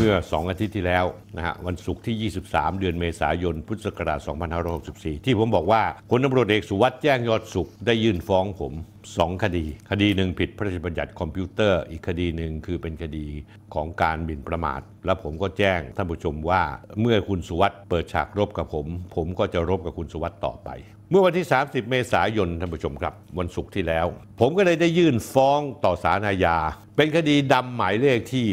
มื่อ2อาทิตย์ที่แล้วนะฮะวันศุกร์ที่23เดือนเมษายนพุทธศักราช2564ที่ผมบอกว่าพลตำรวจเอกสุวัสด์แจ้งยอดสุขได้ยื่นฟ้องผม2คดีหนึ่งผิดพระราชบัญญัติคอมพิวเตอร์อีกคดีหนึ่งคือเป็นคดีของการหมิ่นประมาทและผมก็แจ้งท่านผู้ชมว่าเมื่อคุณสุวัสด์เปิดฉากรบกับผมก็จะรบกับคุณสุวัสด์ต่อไปเมื่อวันที่30เมษายนท่านผู้ชมครับวันศุกร์ที่แล้วผมก็เลยได้ยื่นฟ้องต่อศาลอาญาเป็นคดีดำหมายเลขที่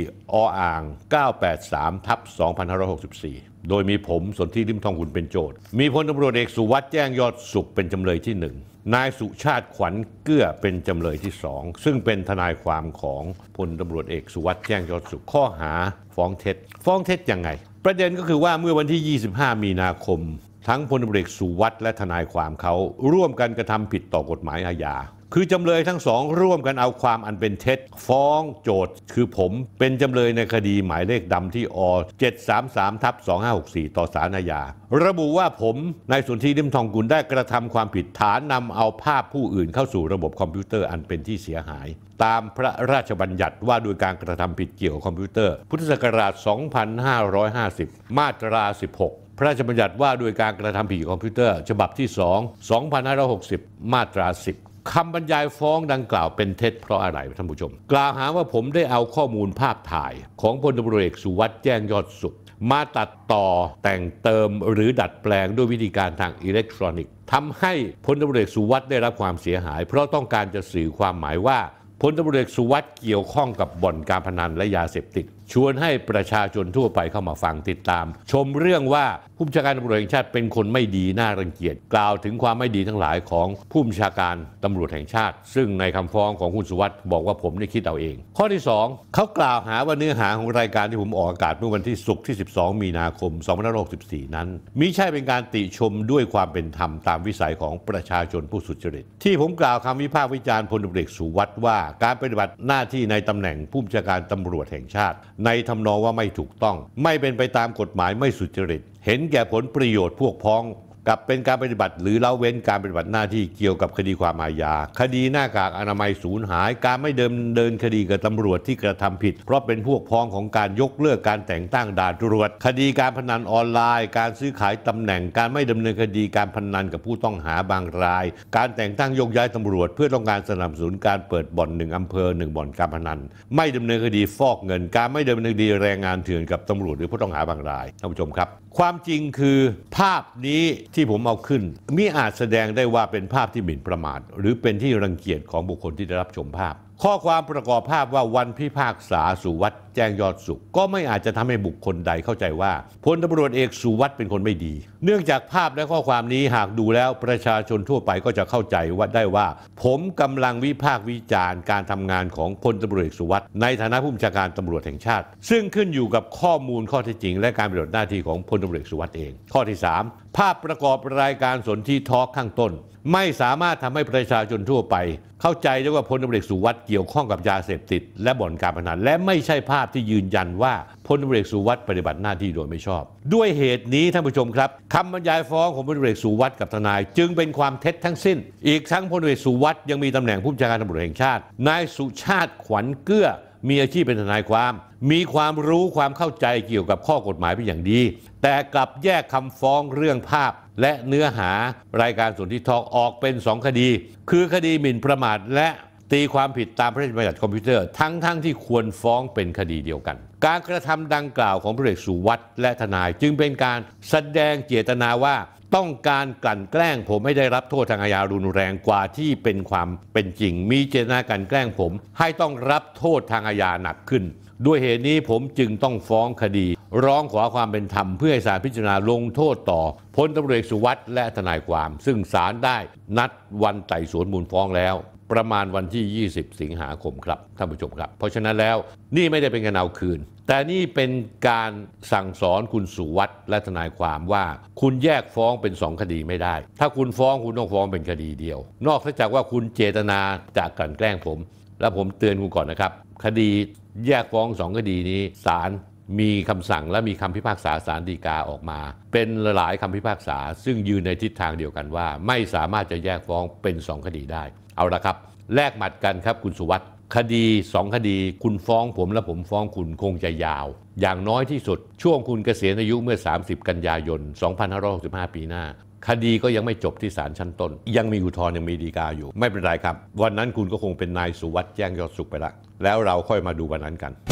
983/2564โดยมีผมสนธิริมทองกุลเป็นโจทก์มีพลตำรวจเอกสุวัสด์แจ้งยอดสุขเป็นจำเลยที่1นายสุชาติขวัญเกื้อเป็นจำเลยที่2ซึ่งเป็นทนายความของพลตำรวจเอกสุวัสด์แจ้งยอดสุขข้อหาฟ้องเท็จยังไงประเด็นก็คือว่าเมื่อวันที่25มีนาคมทั้งพลตำรวจเอกสุวัสด์และทนายความเขาร่วมกันกระทำผิดต่อกฎหมายอาญาคือจำเลยทั้งสองร่วมกันเอาความอันเป็นเท็จฟ้องโจทก์คือผมเป็นจำเลยในคดีหมายเลขดำที่733/2564ต่อศาลอาญาระบุว่าผมนายสนธิริมทองกุลได้กระทำความผิดฐานนำเอาภาพผู้อื่นเข้าสู่ระบบคอมพิวเตอร์อันเป็นที่เสียหายตามพระราชบัญญัติว่าด้วยการกระทำผิดเกี่ยวกับคอมพิวเตอร์พุทธศักราช2550มาตรา16พระราชบัญญัติว่าด้วยการกระทำผิดเกี่ยวกับคอมพิวเตอร์ฉบับที่2 2560มาตรา10คำบรรยายฟ้องดังกล่าวเป็นเท็จเพราะอะไรท่านผู้ชมกล่าวหาว่าผมได้เอาข้อมูลภาพถ่ายของพลตำรวจเอกสุวัสด์แจ้งยอดสุขมาตัดต่อแต่งเติมหรือดัดแปลงด้วยวิธีการทางอิเล็กทรอนิกส์ทำให้พลตำรวจเอกสุวัสด์ได้รับความเสียหายเพราะต้องการจะสื่อความหมายว่าพลตำรวจเอกสุวัสด์เกี่ยวข้องกับบ่อนการพนันและยาเสพติดชวนให้ประชาชนทั่วไปเข้ามาฟังติดตามชมเรื่องว่าผู้บัญชาการตำรวจแห่งชาติเป็นคนไม่ดีน่ารังเกียจกล่าวถึงความไม่ดีทั้งหลายของผู้บัญชาการตำรวจแห่งชาติซึ่งในคำฟ้องของคุณสุวัสด์บอกว่าผมได้คิดเอาเองข้อที่2เขากล่าวหาว่าเนื้อหาของรายการที่ผมออกอากาศเมื่อวันที่ศุกร์ที่12มีนาคม2564นั้นมิใช่เป็นการติชมด้วยความเป็นธรรมตามวิสัยของประชาชนผู้สุจริตที่ผมกล่าวคำวิพากษ์วิจารณ์พลตำรวจเอกสุวัสด์ว่าการปฏิบัติหน้าที่ในตำแหน่งผู้บัญชาการตำรวจแห่งชาติในทำนองว่าไม่ถูกต้องไม่เป็นไปตามกฎหมายไม่สุจริตเห็นแก่ผลประโยชน์พวกพ้องกับเป็นการปฏิบัติหรือละเว้นการปฏิบัติหน้าที่เกี่ยวกับคดีความอาญาคดีหน้ากากอนามัยสูญหายการไม่เดินคดีกับตำรวจที่กระทำผิดเพราะเป็นพวกพ้องของการยกเลิกการแต่งตั้งด่านตรวจคดีการพนันออนไลน์การซื้อขายตำแหน่งการไม่ดำเนินคดีการพนันกับผู้ต้องหาบางรายการแต่งตั้งโยกย้ายตำรวจเพื่อต้องการสนับสนุนการเปิดบ่อน1อำเภอ1บ่อนการพนันไม่ดำเนินคดีฟอกเงินการไม่ดำเนินคดีแรงงานเถื่อนกับตำรวจหรือผู้ต้องหาบางรายท่านผู้ชมครับความจริงคือภาพนี้ที่ผมเอาขึ้นมิอาจแสดงได้ว่าเป็นภาพที่หมิ่นประมาทหรือเป็นที่รังเกียจของบุคคลที่ได้รับชมภาพข้อความประกอบภาพว่าวันพิพากษาสุวัสด์แจ้งยอดสุขก็ไม่อาจจะทำให้บุคคลใดเข้าใจว่าพลตำรวจเอกสุวัสด์เป็นคนไม่ดีเนื่องจากภาพและข้อความนี้หากดูแล้วประชาชนทั่วไปก็จะเข้าใจว่าได้ว่าผมกำลังวิพากษ์วิจารณ์การทำงานของพลตำรวจเอกสุวัสด์ในฐานะผู้บัญชาการตำรวจแห่งชาติซึ่งขึ้นอยู่กับข้อมูลข้อเท็จจริงและการปฏิบัติหน้าที่ของพลตำรวจเอกสุวัสด์เองข้อที่3ภาพประกอบรายการสนธิทอล์กข้างต้นไม่สามารถทำให้ประชาชนทั่วไปเข้าใจได้ว่าพลตำรวจเอกสุวัสด์เกี่ยวข้องกับยาเสพติดและบ่อนการพนันและไม่ใช่ภาพที่ยืนยันว่าพลตำรวจเอกสุวัสด์ปฏิบัติหน้าที่โดยไม่ชอบด้วยเหตุนี้ท่านผู้ชมครับคำบรรยายฟ้องของพลตำรวจเอกสุวัสด์กับทนายจึงเป็นความเท็จทั้งสิ้นอีกทั้งพลตำรวจเอกสุวัสด์ยังมีตำแหน่งผู้บัญชาการตำรวจแห่งชาตินายสุชาติขวัญเกื้อมีอาชีพเป็นทนายความมีความรู้ความเข้าใจเกี่ยวกับข้อกฎหมายเป็นอย่างดีแต่กลับแยกคำฟ้องเรื่องภาพและเนื้อหารายการสนธิทอล์กออกเป็น2คดีคือคดีหมิ่นประมาทและตีความผิดตามพระราชบัญญัติคอมพิวเตอร์ทั้งที่ควรฟ้องเป็นคดีเดียวกันการกระทำดังกล่าวของพลเอกสุวัสด์และทนายจึงเป็นการแสดงเจตนาว่าต้องการกลั่นแกล้งผมให้ได้รับโทษทางอาญารุนแรงกว่าที่เป็นความเป็นจริงมีเจตนากลั่นแกล้งผมให้ต้องรับโทษทางอาญาหนักขึ้นด้วยเหตุนี้ผมจึงต้องฟ้องคดีร้องขอความเป็นธรรมเพื่อให้ศาลพิจารณาลงโทษต่อพลตำรวจเอกสุวัสด์และทนายความซึ่งศาลได้นัดวันไต่สวนมูลฟ้องแล้วประมาณวันที่20สิงหาคมครับท่านผู้ชมครับเพราะฉะนั้นแล้วนี่ไม่ได้เป็นการเอาคืนแต่นี่เป็นการสั่งสอนคุณสุวัสด์และทนายความว่าคุณแยกฟ้องเป็น2คดีไม่ได้ถ้าคุณฟ้องคุณต้องฟ้องเป็นคดีเดียวนอกจากว่าคุณเจตนาจะกลั่นแกล้งผมและผมเตือนคุณก่อนนะครับคดีแยกฟ้อง2คดีนี้ศาลมีคำสั่งและมีคำพิพากษาศาลฎีกาออกมาเป็นหลายคำพิพากษาซึ่งยืนในทิศทางเดียวกันว่าไม่สามารถจะแยกฟ้องเป็น2คดีได้เอาละครับแลกหมัดกันครับคุณสุวัสด์คดี2 คดีคุณฟ้องผมและผมฟ้องคุณคงจะยาวอย่างน้อยที่สุดช่วงคุณเกษียณอายุเมื่อ30 กันยายน 2565 ปีหน้าคดีก็ยังไม่จบที่ศาลชั้นต้นยังมีอุทธรณ์ยังมีฎีกาอยู่ไม่เป็นไรครับวันนั้นคุณก็คงเป็นนายสุวัสด์แจ้งยอดสุขไปละแล้วเราค่อยมาดูวันนั้นกัน